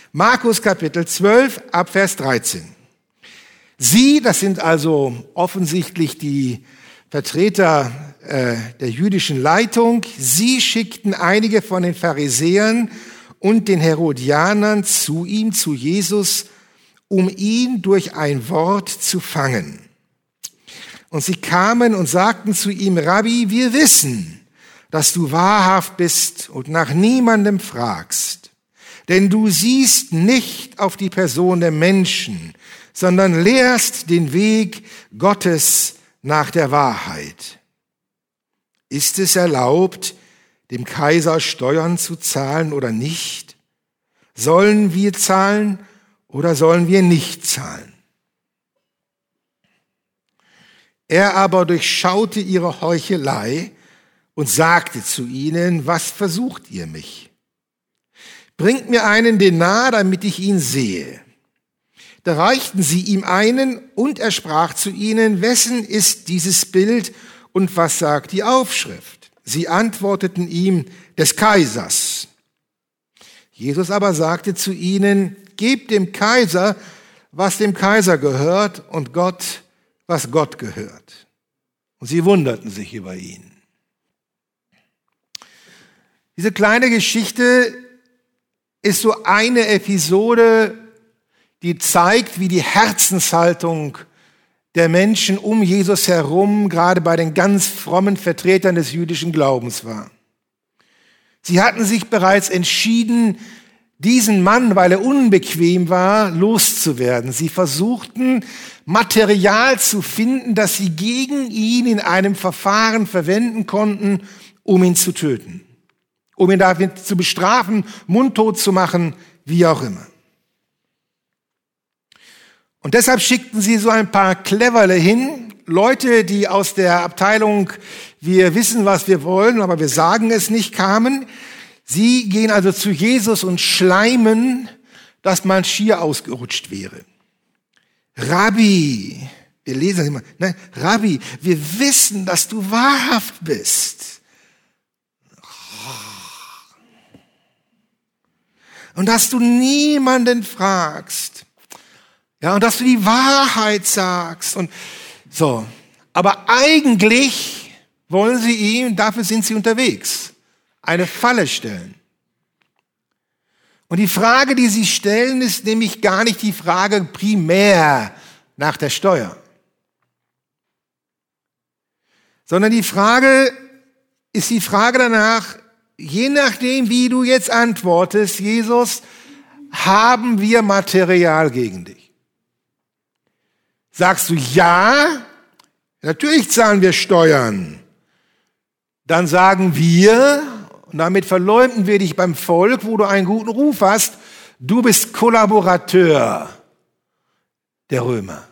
Markus Kapitel 12, ab Vers 13. Sie, das sind also offensichtlich die Vertreter der jüdischen Leitung, sie schickten einige von den Pharisäern und den Herodianern zu ihm, zu Jesus, um ihn durch ein Wort zu fangen. Und sie kamen und sagten zu ihm, Rabbi, wir wissen, dass du wahrhaft bist und nach niemandem fragst. Denn du siehst nicht auf die Person der Menschen, sondern lehrst den Weg Gottes nach der Wahrheit. Ist es erlaubt, dem Kaiser Steuern zu zahlen oder nicht? Sollen wir zahlen oder sollen wir nicht zahlen? Er aber durchschaute ihre Heuchelei und sagte zu ihnen, was versucht ihr mich? Bringt mir einen Denar, damit ich ihn sehe. Da reichten sie ihm einen und er sprach zu ihnen, wessen ist dieses Bild und was sagt die Aufschrift? Sie antworteten ihm, des Kaisers. Jesus aber sagte zu ihnen, gebt dem Kaiser, was dem Kaiser gehört und Gott, was Gott gehört. Und sie wunderten sich über ihn. Diese kleine Geschichte ist so eine Episode, die zeigt, wie die Herzenshaltung der Menschen um Jesus herum, gerade bei den ganz frommen Vertretern des jüdischen Glaubens war. Sie hatten sich bereits entschieden, diesen Mann, weil er unbequem war, loszuwerden. Sie versuchten, Material zu finden, das sie gegen ihn in einem Verfahren verwenden konnten, um ihn zu töten. Um ihn dafür zu bestrafen, mundtot zu machen, wie auch immer. Und deshalb schickten sie so ein paar Cleverle hin, Leute, die aus der Abteilung, wir wissen, was wir wollen, aber wir sagen es nicht, kamen. Sie gehen also zu Jesus und schleimen, dass man schier ausgerutscht wäre. Rabbi, wir lesen das immer, ne? Rabbi, wir wissen, dass du wahrhaft bist. Und dass du niemanden fragst. Ja, und dass du die Wahrheit sagst und so. Aber eigentlich wollen sie ihm, dafür sind sie unterwegs, eine Falle stellen. Und die Frage, die sie stellen, ist nämlich gar nicht die Frage primär nach der Steuer. Sondern die Frage ist die Frage danach, je nachdem, wie du jetzt antwortest, Jesus, haben wir Material gegen dich? Sagst du ja, natürlich zahlen wir Steuern. Dann sagen wir, und damit verleumden wir dich beim Volk, wo du einen guten Ruf hast, du bist Kollaborateur der Römer.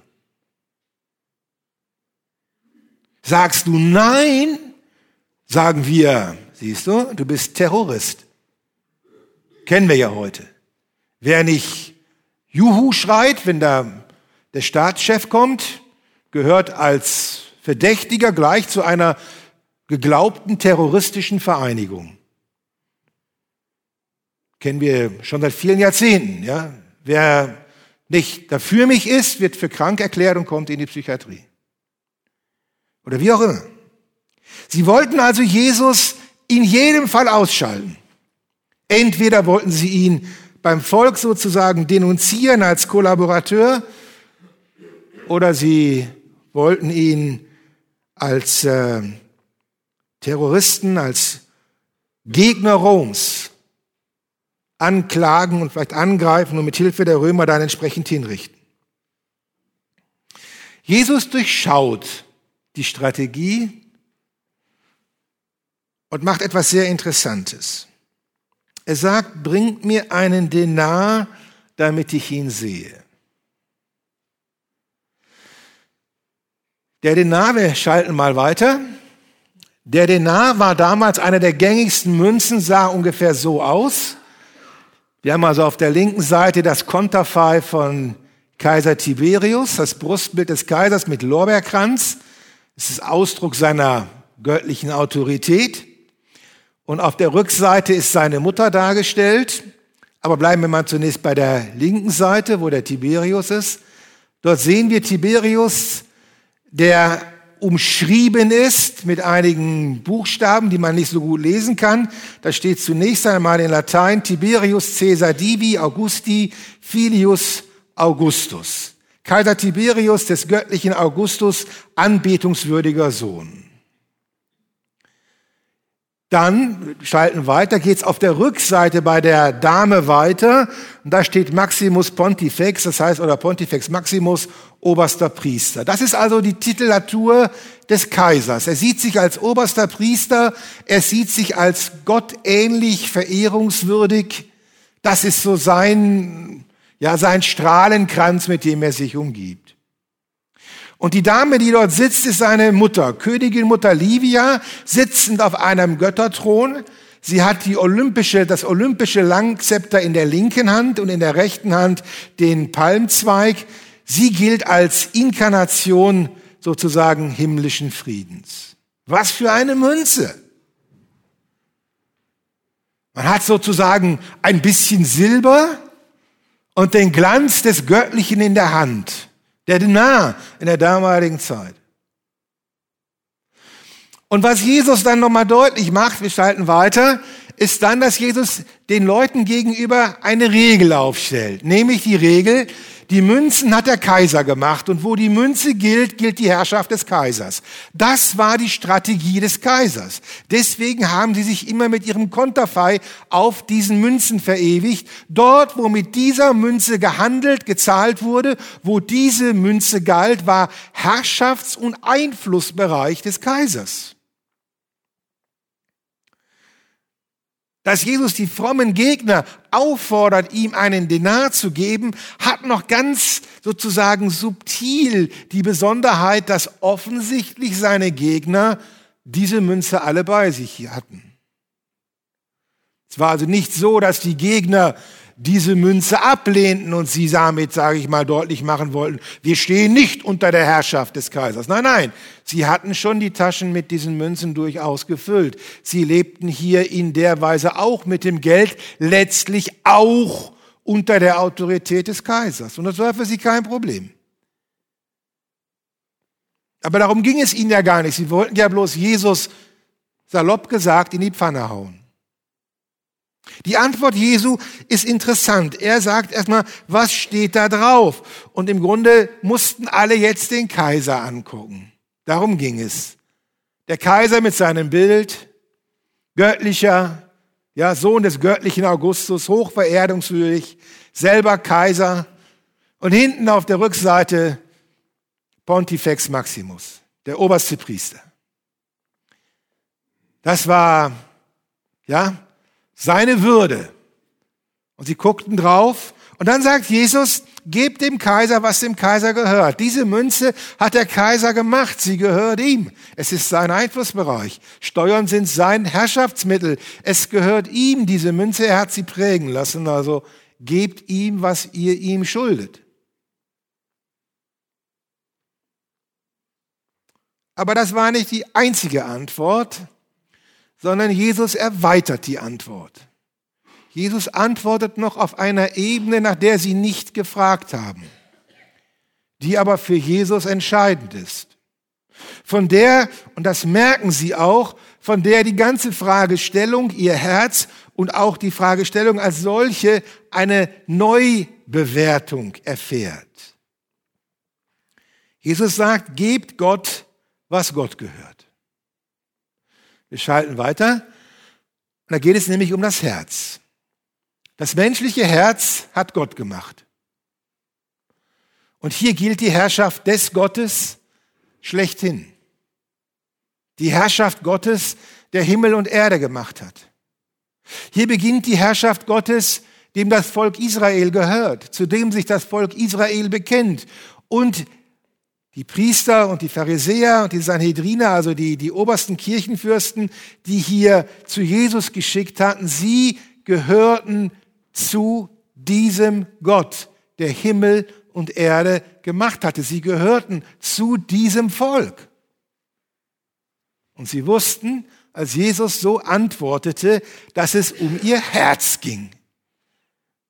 Sagst du nein, sagen wir, siehst du, du bist Terrorist. Kennen wir ja heute. Wer nicht Juhu schreit, wenn der Staatschef kommt, gehört als Verdächtiger gleich zu einer geglaubten terroristischen Vereinigung. Kennen wir schon seit vielen Jahrzehnten. Ja? Wer nicht dafür mich ist, wird für krank erklärt und kommt in die Psychiatrie. Oder wie auch immer. Sie wollten also Jesus in jedem Fall ausschalten. Entweder wollten sie ihn beim Volk sozusagen denunzieren als Kollaborateur, oder sie wollten ihn als Terroristen, als Gegner Roms anklagen und vielleicht angreifen und mit Hilfe der Römer dann entsprechend hinrichten. Jesus durchschaut die Strategie und macht etwas sehr Interessantes. Er sagt, bringt mir einen Denar, damit ich ihn sehe. Der Denar, wir schalten mal weiter. Der Denar war damals einer der gängigsten Münzen, sah ungefähr so aus. Wir haben also auf der linken Seite das Konterfei von Kaiser Tiberius, das Brustbild des Kaisers mit Lorbeerkranz. Das ist Ausdruck seiner göttlichen Autorität. Und auf der Rückseite ist seine Mutter dargestellt, Aber bleiben wir mal zunächst bei der linken Seite, wo der Tiberius ist. Dort sehen wir Tiberius, der umschrieben ist mit einigen Buchstaben, die man nicht so gut lesen kann. Da steht zunächst einmal in Latein Tiberius Caesar Divi Augusti Filius Augustus. Kaiser Tiberius, des göttlichen Augustus, anbetungswürdiger Sohn. Dann schalten weiter, geht's auf der Rückseite bei der Dame weiter. Und da steht Maximus Pontifex, das heißt, oder Pontifex Maximus, oberster Priester. Das ist also die Titulatur des Kaisers. Er sieht sich als oberster Priester, er sieht sich als gottähnlich verehrungswürdig. Das ist so sein Strahlenkranz, mit dem er sich umgibt. Und die Dame, die dort sitzt, ist seine Mutter, Königin Mutter Livia, sitzend auf einem Götterthron. Sie hat das olympische Langzepter in der linken Hand und in der rechten Hand den Palmzweig. Sie gilt als Inkarnation sozusagen himmlischen Friedens. Was für eine Münze! Man hat sozusagen ein bisschen Silber und den Glanz des Göttlichen in der Hand. Der Denar in der damaligen Zeit. Und was Jesus dann nochmal deutlich macht, wir schalten weiter, ist dann, dass Jesus den Leuten gegenüber eine Regel aufstellt. Nämlich die Regel, die Münzen hat der Kaiser gemacht und wo die Münze gilt, gilt die Herrschaft des Kaisers. Das war die Strategie des Kaisers. Deswegen haben sie sich immer mit ihrem Konterfei auf diesen Münzen verewigt. Dort, wo mit dieser Münze gehandelt, gezahlt wurde, wo diese Münze galt, war Herrschafts- und Einflussbereich des Kaisers. Dass Jesus die frommen Gegner auffordert, ihm einen Denar zu geben, hat noch ganz sozusagen subtil die Besonderheit, dass offensichtlich seine Gegner diese Münze alle bei sich hatten. Es war also nicht so, dass die Gegner diese Münze ablehnten und sie damit, sage ich mal, deutlich machen wollten, wir stehen nicht unter der Herrschaft des Kaisers. Nein, sie hatten schon die Taschen mit diesen Münzen durchaus gefüllt. Sie lebten hier in der Weise auch mit dem Geld, letztlich auch unter der Autorität des Kaisers. Und das war für sie kein Problem. Aber darum ging es ihnen ja gar nicht. Sie wollten ja bloß Jesus, salopp gesagt, in die Pfanne hauen. Die Antwort Jesu ist interessant. Er sagt erstmal, was steht da drauf? Und im Grunde mussten alle jetzt den Kaiser angucken. Darum ging es. Der Kaiser mit seinem Bild, göttlicher, Sohn des göttlichen Augustus, hochverehrungswürdig, selber Kaiser. Und hinten auf der Rückseite Pontifex Maximus, der oberste Priester. Das war, seine Würde. Und sie guckten drauf. Und dann sagt Jesus, gebt dem Kaiser, was dem Kaiser gehört. Diese Münze hat der Kaiser gemacht. Sie gehört ihm. Es ist sein Einflussbereich. Steuern sind sein Herrschaftsmittel. Es gehört ihm, diese Münze. Er hat sie prägen lassen. Also gebt ihm, was ihr ihm schuldet. Aber das war nicht die einzige Antwort, sondern Jesus erweitert die Antwort. Jesus antwortet noch auf einer Ebene, nach der sie nicht gefragt haben, die aber für Jesus entscheidend ist. Von der, und das merken sie auch, von der die ganze Fragestellung, ihr Herz und auch die Fragestellung als solche eine Neubewertung erfährt. Jesus sagt, gebt Gott, was Gott gehört. Wir schalten weiter. Und da geht es nämlich um das Herz. Das menschliche Herz hat Gott gemacht. Und hier gilt die Herrschaft des Gottes schlechthin. Die Herrschaft Gottes, der Himmel und Erde gemacht hat. Hier beginnt die Herrschaft Gottes, dem das Volk Israel gehört, zu dem sich das Volk Israel bekennt. Und die Priester und die Pharisäer und die Sanhedriner, also die obersten Kirchenfürsten, die hier zu Jesus geschickt hatten, sie gehörten zu diesem Gott, der Himmel und Erde gemacht hatte. Sie gehörten zu diesem Volk. Und sie wussten, als Jesus so antwortete, dass es um ihr Herz ging.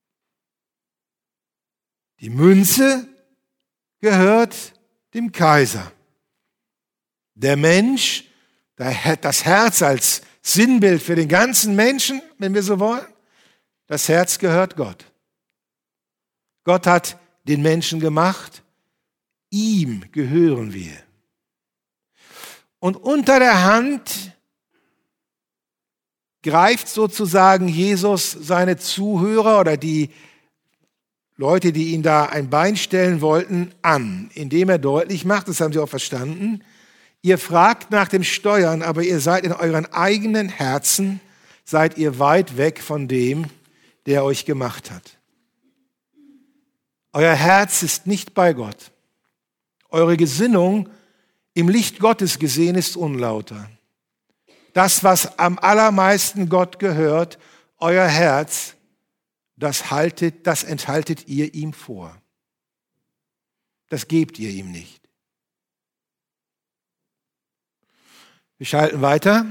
Die Münze gehört dem Kaiser. Der Mensch, das Herz als Sinnbild für den ganzen Menschen, wenn wir so wollen, das Herz gehört Gott. Gott hat den Menschen gemacht, ihm gehören wir. Und unter der Hand greift sozusagen Jesus seine Zuhörer oder die Leute, die ihn da ein Bein stellen wollten, an, indem er deutlich macht, das haben sie auch verstanden, ihr fragt nach dem Steuern, aber ihr seid in euren eigenen Herzen, seid ihr weit weg von dem, der euch gemacht hat. Euer Herz ist nicht bei Gott. Eure Gesinnung im Licht Gottes gesehen ist unlauter. Das, was am allermeisten Gott gehört, euer Herz, das enthaltet ihr ihm vor. Das gebt ihr ihm nicht. Wir schalten weiter.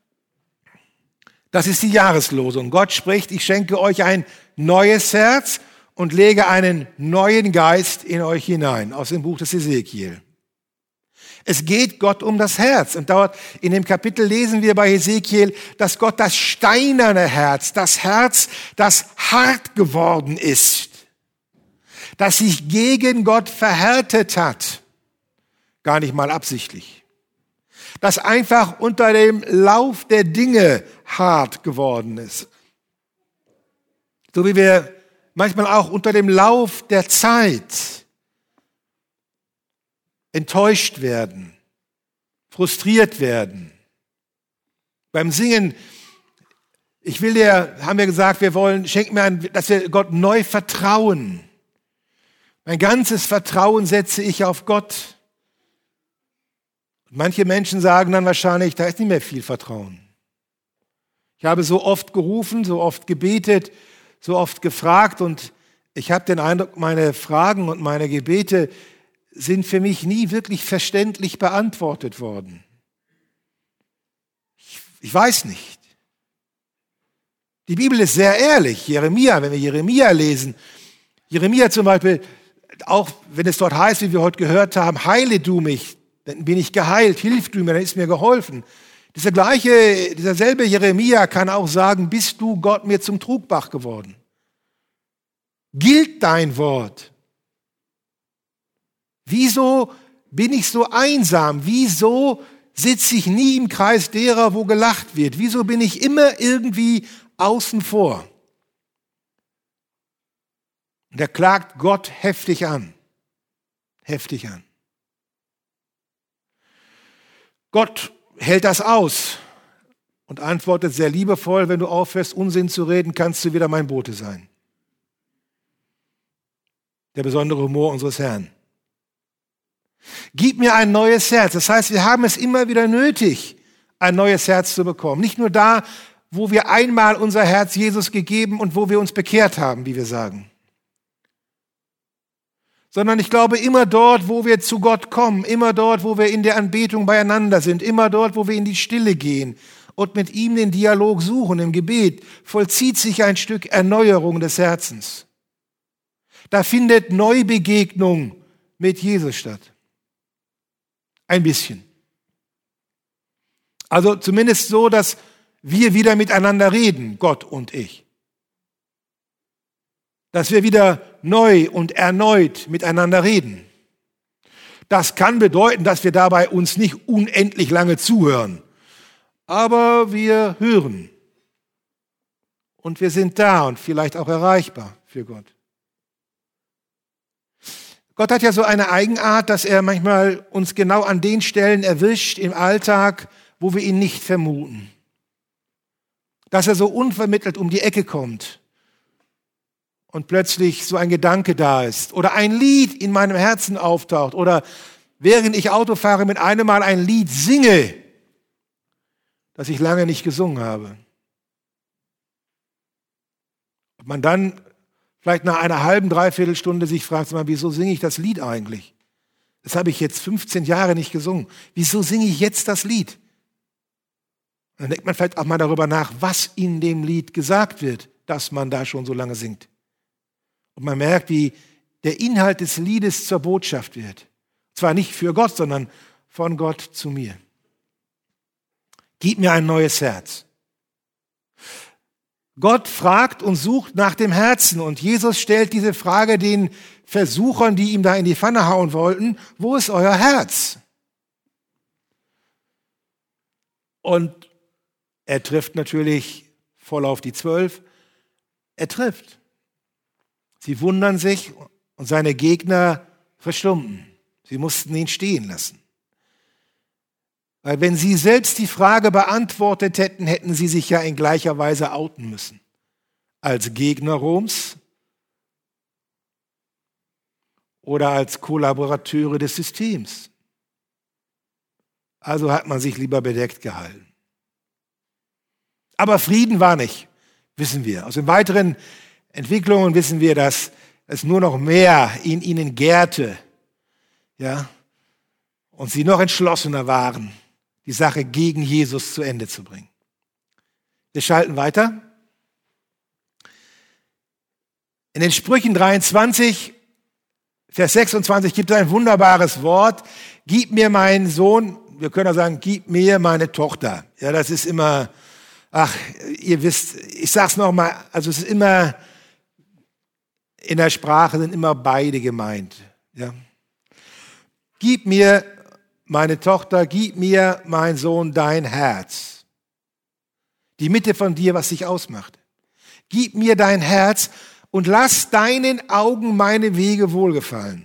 Das ist die Jahreslosung. Gott spricht, ich schenke euch ein neues Herz und lege einen neuen Geist in euch hinein. Aus dem Buch des Hesekiel. Es geht Gott um das Herz. Und dort in dem Kapitel lesen wir bei Hesekiel, dass Gott das steinerne Herz, das hart geworden ist, das sich gegen Gott verhärtet hat, gar nicht mal absichtlich, das einfach unter dem Lauf der Dinge hart geworden ist. So wie wir manchmal auch unter dem Lauf der Zeit enttäuscht werden, frustriert werden. Beim Singen, haben wir gesagt, schenk mir dass wir Gott neu vertrauen. Mein ganzes Vertrauen setze ich auf Gott. Manche Menschen sagen dann wahrscheinlich, da ist nicht mehr viel Vertrauen. Ich habe so oft gerufen, so oft gebetet, so oft gefragt und ich habe den Eindruck, meine Fragen und meine Gebete sind für mich nie wirklich verständlich beantwortet worden. Ich weiß nicht. Die Bibel ist sehr ehrlich. Jeremia, wenn wir Jeremia lesen, Jeremia zum Beispiel, auch wenn es dort heißt, wie wir heute gehört haben, heile du mich, dann bin ich geheilt, hilf du mir, dann ist mir geholfen. Dieser selbe Jeremia kann auch sagen, bist du Gott mir zum Trugbach geworden? Gilt dein Wort? Wieso bin ich so einsam? Wieso sitze ich nie im Kreis derer, wo gelacht wird? Wieso bin ich immer irgendwie außen vor? Und er klagt Gott heftig an. Heftig an. Gott hält das aus und antwortet sehr liebevoll, wenn du aufhörst, Unsinn zu reden, kannst du wieder mein Bote sein. Der besondere Humor unseres Herrn. Gib mir ein neues Herz. Das heißt, wir haben es immer wieder nötig, ein neues Herz zu bekommen. Nicht nur da, wo wir einmal unser Herz Jesus gegeben und wo wir uns bekehrt haben, wie wir sagen. Sondern ich glaube, immer dort, wo wir zu Gott kommen, immer dort, wo wir in der Anbetung beieinander sind, immer dort, wo wir in die Stille gehen und mit ihm den Dialog suchen im Gebet, vollzieht sich ein Stück Erneuerung des Herzens. Da findet Neubegegnung mit Jesus statt. Ein bisschen. Also zumindest so, dass wir wieder miteinander reden, Gott und ich. Dass wir wieder neu und erneut miteinander reden. Das kann bedeuten, dass wir dabei uns nicht unendlich lange zuhören. Aber wir hören. Und wir sind da und vielleicht auch erreichbar für Gott. Gott hat ja so eine Eigenart, dass er manchmal uns genau an den Stellen erwischt im Alltag, wo wir ihn nicht vermuten. Dass er so unvermittelt um die Ecke kommt und plötzlich so ein Gedanke da ist oder ein Lied in meinem Herzen auftaucht oder während ich Auto fahre mit einem Mal ein Lied singe, das ich lange nicht gesungen habe. Und man dann vielleicht nach einer halben, dreiviertel Stunde sich fragt, wieso singe ich das Lied eigentlich? Das habe ich jetzt 15 Jahre nicht gesungen. Wieso singe ich jetzt das Lied? Und dann denkt man vielleicht auch mal darüber nach, was in dem Lied gesagt wird, dass man da schon so lange singt. Und man merkt, wie der Inhalt des Liedes zur Botschaft wird. Zwar nicht für Gott, sondern von Gott zu mir. Gib mir ein neues Herz. Gott fragt und sucht nach dem Herzen und Jesus stellt diese Frage den Versuchern, die ihm da in die Pfanne hauen wollten: Wo ist euer Herz? Und er trifft natürlich voll auf die 12. Er trifft. Sie wundern sich und seine Gegner verstummen. Sie mussten ihn stehen lassen. Weil wenn sie selbst die Frage beantwortet hätten, hätten sie sich ja in gleicher Weise outen müssen. Als Gegner Roms oder als Kollaborateure des Systems. Also hat man sich lieber bedeckt gehalten. Aber Frieden war nicht, wissen wir. Aus den weiteren Entwicklungen wissen wir, dass es nur noch mehr in ihnen gärte, ja, und sie noch entschlossener waren, die Sache gegen Jesus zu Ende zu bringen. Wir schalten weiter. In den Sprüchen 23, Vers 26 gibt es ein wunderbares Wort. Gib mir meinen Sohn, wir können auch sagen, gib mir meine Tochter. Ja, das ist immer, ach, ihr wisst, ich sag's nochmal, also es ist immer, in der Sprache sind immer beide gemeint. Ja. Gib mir meine Tochter, gib mir, mein Sohn, dein Herz. Die Mitte von dir, was dich ausmacht. Gib mir dein Herz und lass deinen Augen meine Wege wohlgefallen.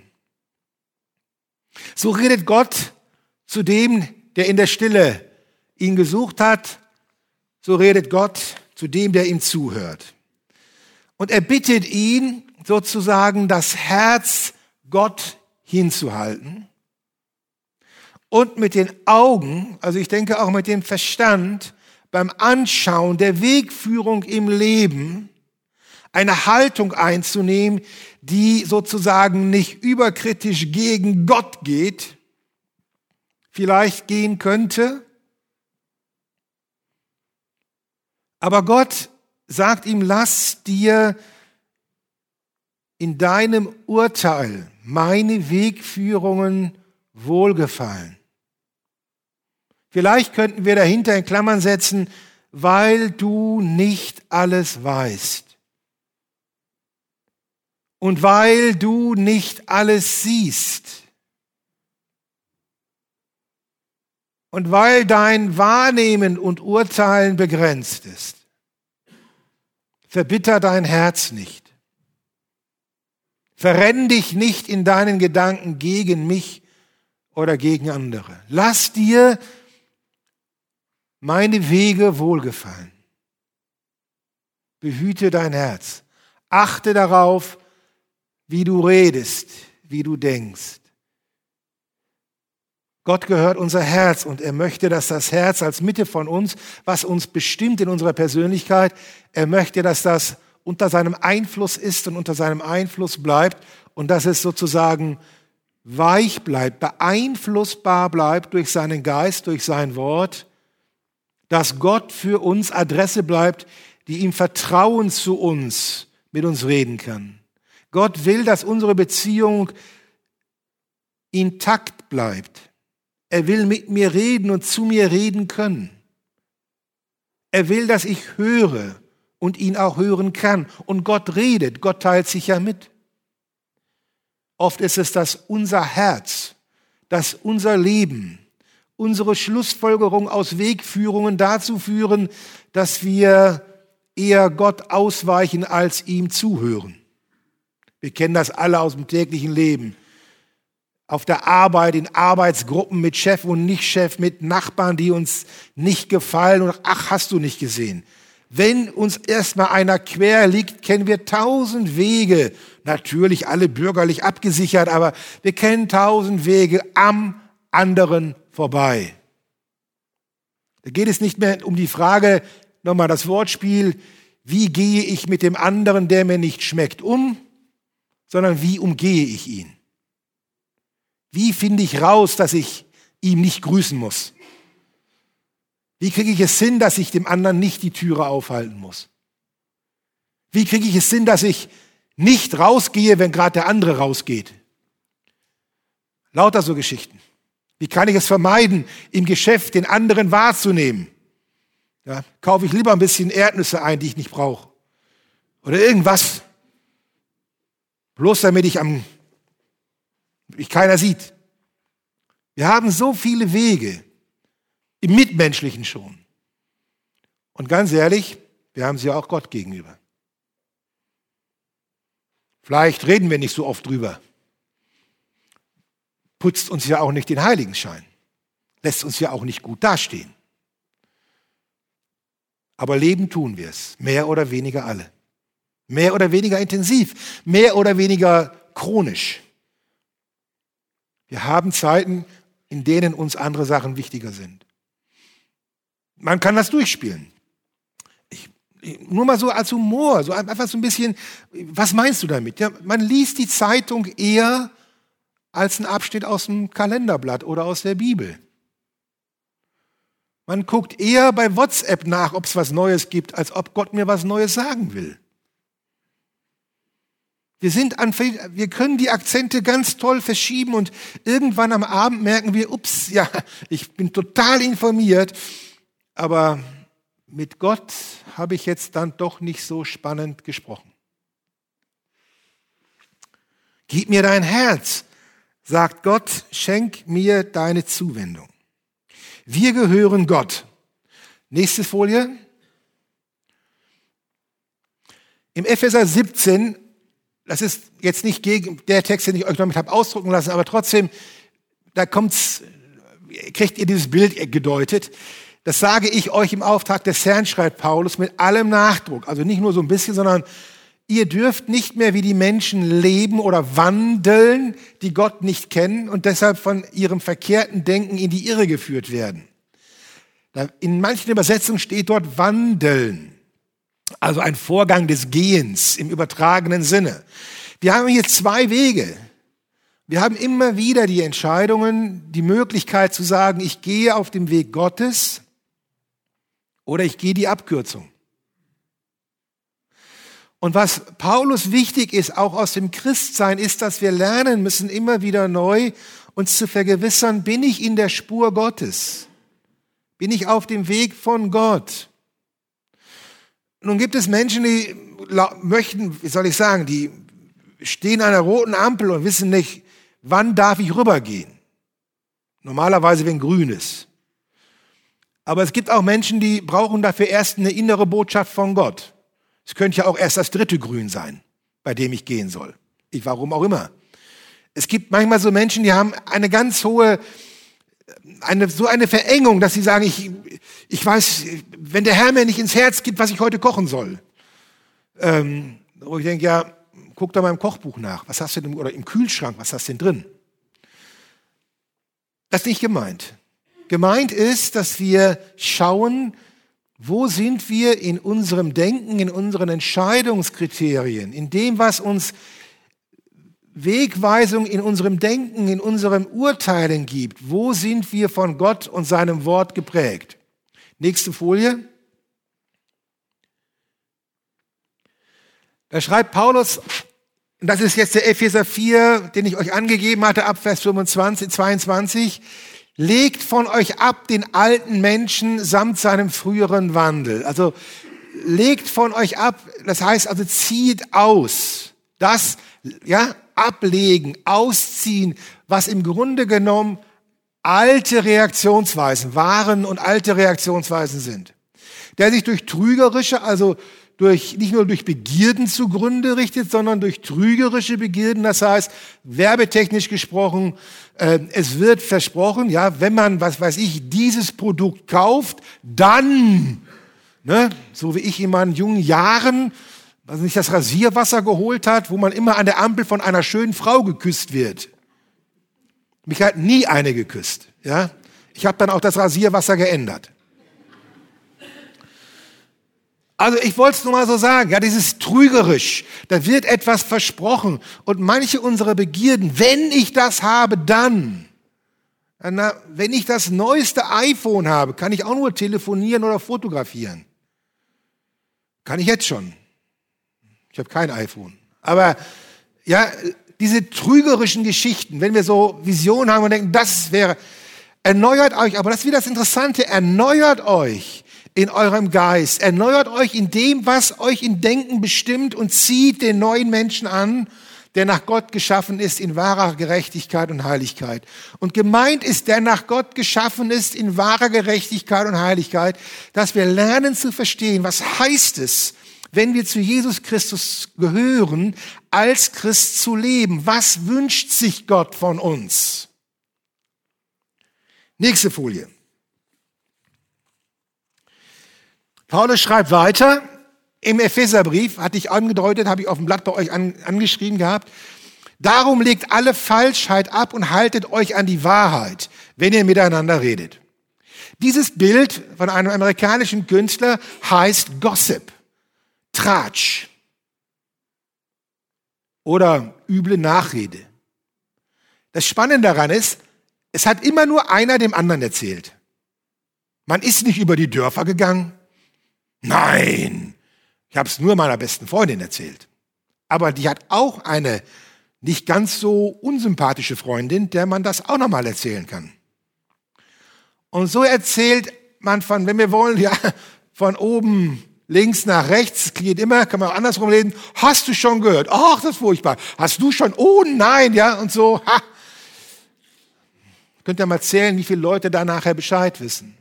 So redet Gott zu dem, der in der Stille ihn gesucht hat. So redet Gott zu dem, der ihm zuhört. Und er bittet ihn, sozusagen das Herz Gott hinzuhalten und mit den Augen, also ich denke auch mit dem Verstand, beim Anschauen der Wegführung im Leben eine Haltung einzunehmen, die sozusagen nicht überkritisch gegen Gott geht, vielleicht gehen könnte. Aber Gott sagt ihm, lass dir in deinem Urteil meine Wegführungen wohlgefallen. Vielleicht könnten wir dahinter in Klammern setzen, weil du nicht alles weißt. Und weil du nicht alles siehst. Und weil dein Wahrnehmen und Urteilen begrenzt ist. Verbitter dein Herz nicht. Verrenn dich nicht in deinen Gedanken gegen mich oder gegen andere. Lass dir meine Wege wohlgefallen. Behüte dein Herz. Achte darauf, wie du redest, wie du denkst. Gott gehört unser Herz und er möchte, dass das Herz als Mitte von uns, was uns bestimmt in unserer Persönlichkeit, er möchte, dass das unter seinem Einfluss ist und unter seinem Einfluss bleibt und dass es sozusagen weich bleibt, beeinflussbar bleibt durch seinen Geist, durch sein Wort, dass Gott für uns Adresse bleibt, die ihm Vertrauen zu uns mit uns reden kann. Gott will, dass unsere Beziehung intakt bleibt. Er will mit mir reden und zu mir reden können. Er will, dass ich höre und ihn auch hören kann. Und Gott redet, Gott teilt sich ja mit. Oft ist es, dass unser Herz, dass unser Leben, unsere Schlussfolgerung aus Wegführungen dazu führen, dass wir eher Gott ausweichen, als ihm zuhören. Wir kennen das alle aus dem täglichen Leben. Auf der Arbeit, in Arbeitsgruppen mit Chef und Nicht-Chef, mit Nachbarn, die uns nicht gefallen und ach, hast du nicht gesehen. Wenn uns erstmal einer quer liegt, kennen wir 1000 Wege, natürlich alle bürgerlich abgesichert, aber wir kennen 1000 Wege am anderen vorbei. Da geht es nicht mehr um die Frage, nochmal das Wortspiel, wie gehe ich mit dem anderen, der mir nicht schmeckt, um, sondern wie umgehe ich ihn? Wie finde ich raus, dass ich ihm nicht grüßen muss? Wie kriege ich es hin, dass ich dem anderen nicht die Türe aufhalten muss? Wie kriege ich es hin, dass ich nicht rausgehe, wenn gerade der andere rausgeht. Lauter so Geschichten. Wie kann ich es vermeiden, im Geschäft den anderen wahrzunehmen? Ja, kaufe ich lieber ein bisschen Erdnüsse ein, die ich nicht brauche. Oder irgendwas. Bloß damit mich keiner sieht. Wir haben so viele Wege, im Mitmenschlichen schon. Und ganz ehrlich, wir haben sie auch Gott gegenüber. Vielleicht reden wir nicht so oft drüber. Putzt uns ja auch nicht den Heiligenschein. Lässt uns ja auch nicht gut dastehen. Aber leben tun wir es. Mehr oder weniger alle. Mehr oder weniger intensiv. Mehr oder weniger chronisch. Wir haben Zeiten, in denen uns andere Sachen wichtiger sind. Man kann das durchspielen. Nur mal so als Humor, so einfach so ein bisschen, was meinst du damit? Ja, man liest die Zeitung eher als ein Abschnitt aus dem Kalenderblatt oder aus der Bibel. Man guckt eher bei WhatsApp nach, ob es was Neues gibt, als ob Gott mir was Neues sagen will. Wir können die Akzente ganz toll verschieben und irgendwann am Abend merken wir, ups, ja, ich bin total informiert, aber mit Gott habe ich jetzt dann doch nicht so spannend gesprochen. Gib mir dein Herz, sagt Gott, schenk mir deine Zuwendung. Wir gehören Gott. Nächste Folie. Im Epheser 17, das ist jetzt nicht gegen der Text, den ich euch damit habe ausdrucken lassen, aber trotzdem, da kriegt ihr dieses Bild gedeutet. Das sage ich euch im Auftrag des Herrn, schreibt Paulus, mit allem Nachdruck. Also nicht nur so ein bisschen, sondern ihr dürft nicht mehr wie die Menschen leben oder wandeln, die Gott nicht kennen und deshalb von ihrem verkehrten Denken in die Irre geführt werden. In manchen Übersetzungen steht dort wandeln. Also ein Vorgang des Gehens im übertragenen Sinne. Wir haben hier zwei Wege. Wir haben immer wieder die Entscheidungen, die Möglichkeit zu sagen, ich gehe auf dem Weg Gottes oder ich gehe die Abkürzung. Und was Paulus wichtig ist, auch aus dem Christsein, ist, dass wir lernen müssen, immer wieder neu uns zu vergewissern, bin ich in der Spur Gottes? Bin ich auf dem Weg von Gott? Nun gibt es Menschen, die möchten, wie soll ich sagen, die stehen an einer roten Ampel und wissen nicht, wann darf ich rübergehen? Normalerweise, wenn grün ist. Aber es gibt auch Menschen, die brauchen dafür erst eine innere Botschaft von Gott. Es könnte ja auch erst das dritte Grün sein, bei dem ich gehen soll. Warum auch immer. Es gibt manchmal so Menschen, die haben eine ganz hohe, so eine Verengung, dass sie sagen, ich weiß, wenn der Herr mir nicht ins Herz gibt, was ich heute kochen soll. Wo ich denke, ja, guck da mal im Kochbuch nach. Was hast du denn, oder im Kühlschrank, was hast du denn drin? Das ist nicht gemeint. Gemeint ist, dass wir schauen, wo sind wir in unserem Denken, in unseren Entscheidungskriterien, in dem, was uns Wegweisung in unserem Denken, in unserem Urteilen gibt. Wo sind wir von Gott und seinem Wort geprägt? Nächste Folie. Da schreibt Paulus, und das ist jetzt der Epheser 4, den ich euch angegeben hatte, ab Vers 22, legt von euch ab den alten Menschen samt seinem früheren Wandel. Also legt von euch ab, das heißt also zieht aus. Das, ja, ablegen, ausziehen, was im Grunde genommen alte Reaktionsweisen waren und alte Reaktionsweisen sind. Der sich durch trügerische, also nicht nur durch Begierden zugrunde richtet, sondern durch trügerische Begierden. Das heißt, werbetechnisch gesprochen, es wird versprochen, ja, wenn man, was weiß ich, dieses Produkt kauft, dann, ne, so wie ich in meinen jungen Jahren, was nicht das Rasierwasser geholt hat, wo man immer an der Ampel von einer schönen Frau geküsst wird. Mich hat nie eine geküsst, ja. Ich habe dann auch das Rasierwasser geändert. Also ich wollte es nur mal so sagen, ja, dieses trügerisch, da wird etwas versprochen und manche unserer Begierden, wenn ich das habe, dann, wenn ich das neueste iPhone habe, kann ich auch nur telefonieren oder fotografieren. Kann ich jetzt schon. Ich habe kein iPhone, Aber ja, diese trügerischen Geschichten, wenn wir so Visionen haben und denken, das wäre, erneuert euch, aber das ist wieder das Interessante, erneuert euch in eurem Geist, erneuert euch in dem, was euch in Denken bestimmt und zieht den neuen Menschen an, der nach Gott geschaffen ist in wahrer Gerechtigkeit und Heiligkeit. Und gemeint ist, der nach Gott geschaffen ist in wahrer Gerechtigkeit und Heiligkeit, dass wir lernen zu verstehen, was heißt es, wenn wir zu Jesus Christus gehören, als Christ zu leben. Was wünscht sich Gott von uns? Nächste Folie. Paulus schreibt weiter im Epheserbrief, hatte ich angedeutet, habe ich auf dem Blatt bei euch angeschrieben gehabt. Darum legt alle Falschheit ab und haltet euch an die Wahrheit, wenn ihr miteinander redet. Dieses Bild von einem amerikanischen Künstler heißt Gossip, Tratsch oder üble Nachrede. Das Spannende daran ist, es hat immer nur einer dem anderen erzählt. Man ist nicht über die Dörfer gegangen. Nein, ich habe es nur meiner besten Freundin erzählt. Aber die hat auch eine nicht ganz so unsympathische Freundin, der man das auch nochmal erzählen kann. Und so erzählt man von, wenn wir wollen, ja, von oben links nach rechts, geht immer, kann man auch andersrum reden. Hast du schon gehört? Ach, das ist furchtbar. Hast du schon? Oh nein, ja, und so. Ha. Könnt ihr mal zählen, wie viele Leute da nachher Bescheid wissen.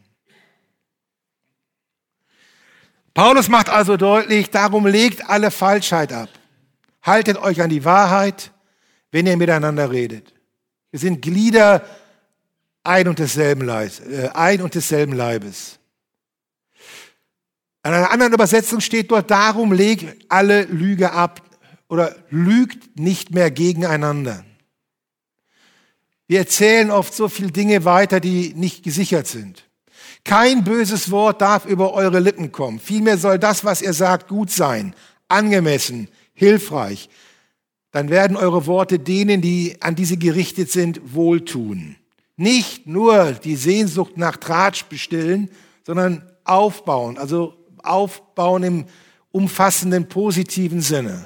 Paulus macht also deutlich, darum legt alle Falschheit ab. Haltet euch an die Wahrheit, wenn ihr miteinander redet. Wir sind Glieder ein und desselben Leibes. An einer anderen Übersetzung steht dort, darum legt alle Lüge ab oder lügt nicht mehr gegeneinander. Wir erzählen oft so viele Dinge weiter, die nicht gesichert sind. Kein böses Wort darf über eure Lippen kommen. Vielmehr soll das, was ihr sagt, gut sein, angemessen, hilfreich. Dann werden eure Worte denen, die an diese gerichtet sind, wohltun. Nicht nur die Sehnsucht nach Tratsch bestillen, sondern aufbauen, also aufbauen im umfassenden, positiven Sinne.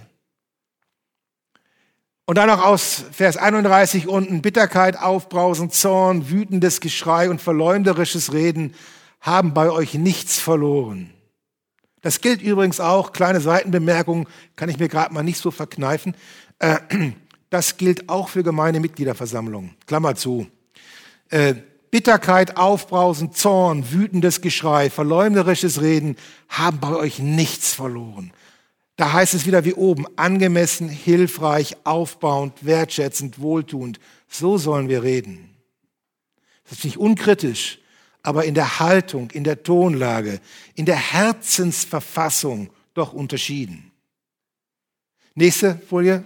Und dann noch aus Vers 31 unten, Bitterkeit, Aufbrausen, Zorn, wütendes Geschrei und verleumderisches Reden haben bei euch nichts verloren. Das gilt übrigens auch, kleine Seitenbemerkung, kann ich mir gerade mal nicht so verkneifen, das gilt auch für Gemeindemitgliederversammlungen, Klammer zu. Bitterkeit, Aufbrausen, Zorn, wütendes Geschrei, verleumderisches Reden haben bei euch nichts verloren. Da heißt es wieder wie oben, angemessen, hilfreich, aufbauend, wertschätzend, wohltuend. So sollen wir reden. Das ist nicht unkritisch, aber in der Haltung, in der Tonlage, in der Herzensverfassung doch unterschieden. Nächste Folie.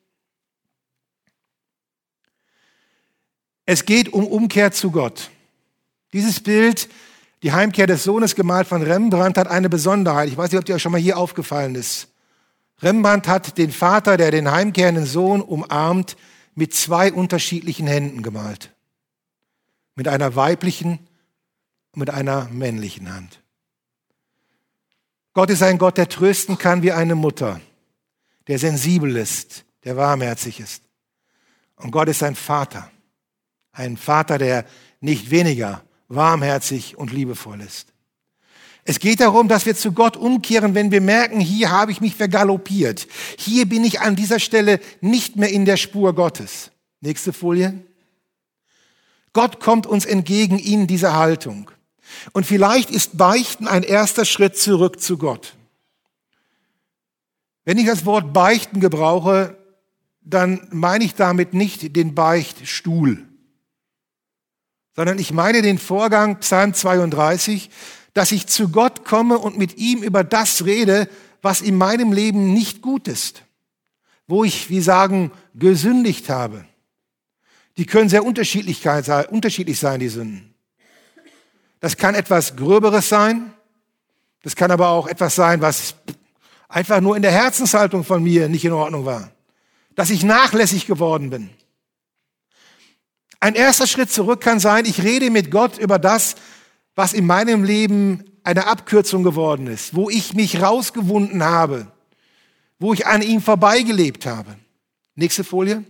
Es geht um Umkehr zu Gott. Dieses Bild, die Heimkehr des Sohnes, gemalt von Rembrandt, hat eine Besonderheit. Ich weiß nicht, ob die euch schon mal hier aufgefallen ist. Rembrandt hat den Vater, der den heimkehrenden Sohn umarmt, mit zwei unterschiedlichen Händen gemalt. Mit einer weiblichen und mit einer männlichen Hand. Gott ist ein Gott, der trösten kann wie eine Mutter, der sensibel ist, der warmherzig ist. Und Gott ist ein Vater, der nicht weniger warmherzig und liebevoll ist. Es geht darum, dass wir zu Gott umkehren, wenn wir merken, hier habe ich mich vergaloppiert. Hier bin ich an dieser Stelle nicht mehr in der Spur Gottes. Nächste Folie. Gott kommt uns entgegen in dieser Haltung. Und vielleicht ist Beichten ein erster Schritt zurück zu Gott. Wenn ich das Wort Beichten gebrauche, dann meine ich damit nicht den Beichtstuhl, sondern ich meine den Vorgang, Psalm 32, dass ich zu Gott komme und mit ihm über das rede, was in meinem Leben nicht gut ist, wo ich, wie sagen, gesündigt habe. Die können sehr unterschiedlich sein, die Sünden. Das kann etwas Gröberes sein, das kann aber auch etwas sein, was einfach nur in der Herzenshaltung von mir nicht in Ordnung war, dass ich nachlässig geworden bin. Ein erster Schritt zurück kann sein, ich rede mit Gott über das, was in meinem Leben eine Abkürzung geworden ist, wo ich mich rausgewunden habe, wo ich an ihm vorbeigelebt habe. Nächste Folie.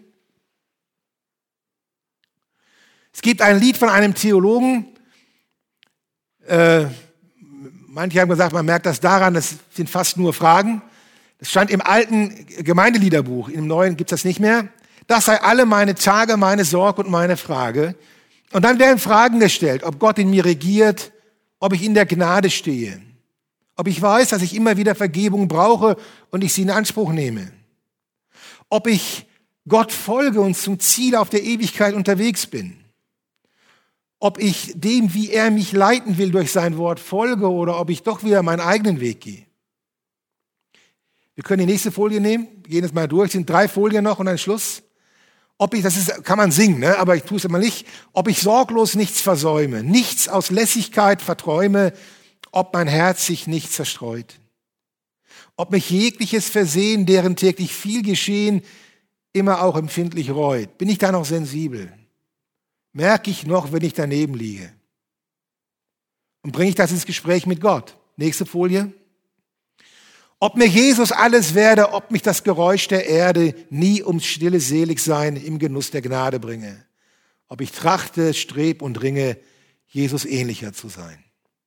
Es gibt ein Lied von einem Theologen. Manche haben gesagt, man merkt das daran, das sind fast nur Fragen. Das stand im alten Gemeindeliederbuch, im neuen gibt es das nicht mehr. Das sei alle meine Tage, meine Sorge und meine Frage. Und dann werden Fragen gestellt, ob Gott in mir regiert, ob ich in der Gnade stehe, ob ich weiß, dass ich immer wieder Vergebung brauche und ich sie in Anspruch nehme, ob ich Gott folge und zum Ziel auf der Ewigkeit unterwegs bin, ob ich dem, wie er mich leiten will, durch sein Wort folge oder ob ich doch wieder meinen eigenen Weg gehe. Wir können die nächste Folie nehmen, wir gehen jetzt mal durch, es sind 3 Folien noch und dann Schluss. Ob ich, das ist, kann man singen, ne? Aber ich tue es immer nicht, ob ich sorglos nichts versäume, nichts aus Lässigkeit verträume, ob mein Herz sich nicht zerstreut. Ob mich jegliches Versehen, deren täglich viel geschehen, immer auch empfindlich reut. Bin ich da noch sensibel? Merke ich noch, wenn ich daneben liege? Und bringe ich das ins Gespräch mit Gott? Nächste Folie. Ob mir Jesus alles werde, ob mich das Geräusch der Erde nie ums stille Seligsein im Genuss der Gnade bringe. Ob ich trachte, streb und ringe, Jesus ähnlicher zu sein.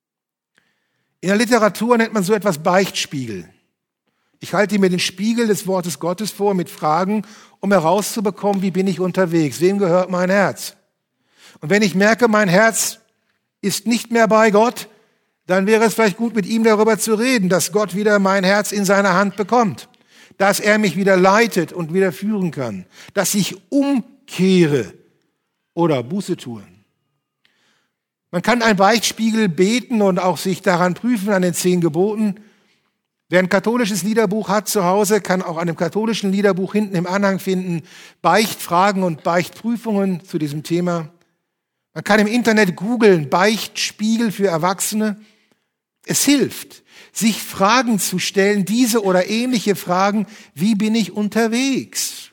In der Literatur nennt man so etwas Beichtspiegel. Ich halte mir den Spiegel des Wortes Gottes vor mit Fragen, um herauszubekommen, wie bin ich unterwegs, wem gehört mein Herz? Und wenn ich merke, mein Herz ist nicht mehr bei Gott, dann wäre es vielleicht gut, mit ihm darüber zu reden, dass Gott wieder mein Herz in seine Hand bekommt, dass er mich wieder leitet und wieder führen kann, dass ich umkehre oder Buße tue. Man kann einen Beichtspiegel beten und auch sich daran prüfen, an den 10 Geboten. Wer ein katholisches Liederbuch hat zu Hause, kann auch an dem katholischen Liederbuch hinten im Anhang finden Beichtfragen und Beichtprüfungen zu diesem Thema. Man kann im Internet googeln, Beichtspiegel für Erwachsene. Es hilft, sich Fragen zu stellen, diese oder ähnliche Fragen, wie bin ich unterwegs?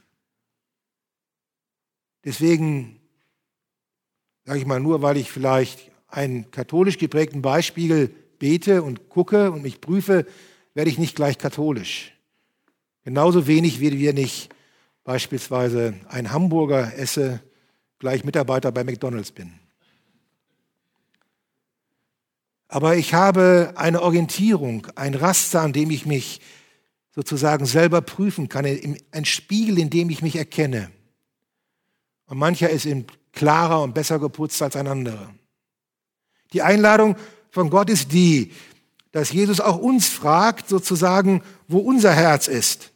Deswegen sage ich mal, nur weil ich vielleicht einen katholisch geprägten Beichtspiegel bete und gucke und mich prüfe, werde ich nicht gleich katholisch. Genauso wenig wie wir nicht beispielsweise einen Hamburger esse, gleich Mitarbeiter bei McDonald's bin. Aber ich habe eine Orientierung, ein Raster, an dem ich mich sozusagen selber prüfen kann, ein Spiegel, in dem ich mich erkenne. Und mancher ist eben klarer und besser geputzt als ein anderer. Die Einladung von Gott ist die, dass Jesus auch uns fragt, sozusagen, wo unser Herz ist.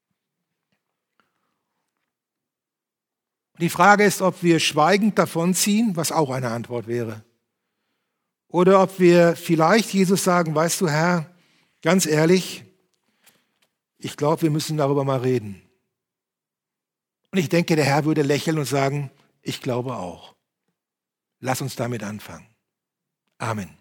Die Frage ist, ob wir schweigend davonziehen, was auch eine Antwort wäre. Oder ob wir vielleicht Jesus sagen, weißt du, Herr, ganz ehrlich, ich glaube, wir müssen darüber mal reden. Und ich denke, der Herr würde lächeln und sagen, ich glaube auch. Lass uns damit anfangen. Amen.